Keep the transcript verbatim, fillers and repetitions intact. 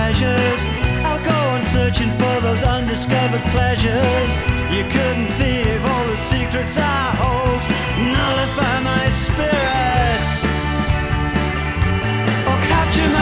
measures. I'll go on searching for those undiscovered pleasures you couldn't feel